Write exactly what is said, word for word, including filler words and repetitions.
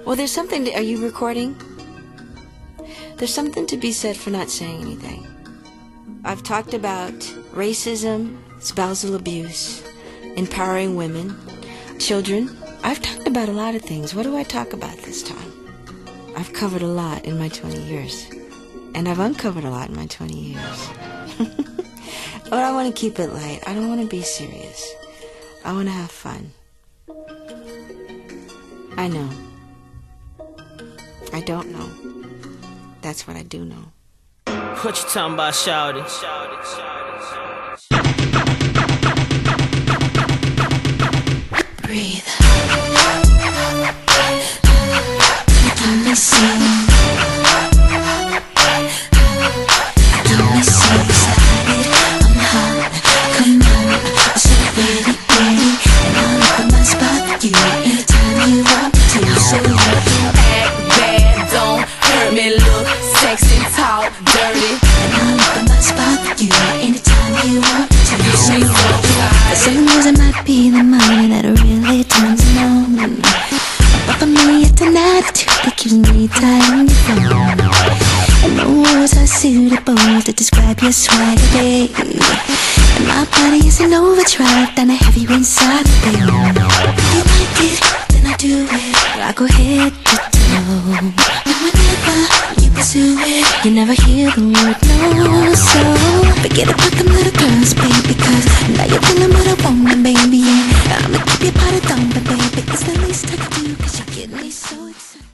Well, there's something to, are you recording? There's something to be said for not saying anything. I've talked about racism, spousal abuse, empowering women, children. I've talked about a lot of things. What do I talk about this time? I've covered a lot in my twenty years. And I've uncovered a lot in my twenty years. But I want to keep it light. I don't want to be serious. I want to have fun. I know. I don't know. That's what I do know. What you talking about, shawty? Breathe. Let me see. Let me see. I'm hot. Come on. I'm so ready, ready. And I'll look at my spot for you anytime you want me to. So you act bad, don't hurt me. Look sexy, talk dirty. And I'll look at my spot for you anytime you want me to. So you for some reason it might be the money that really turns me on. But for me it's an attitude that keeps me tight on your phone. And no words are suitable to describe your swagger, babe. And my body is an overdrive than a heavy rain inside the bay. You like it, then I do it. I go head to toe. And whenever you pursue it, you never hear the word no. So forget about them little girls, baby, cause now you're feeling what I want, baby. Yeah, I'ma keep you part of dumb, but baby, it's the least I can do, cause you get me so excited.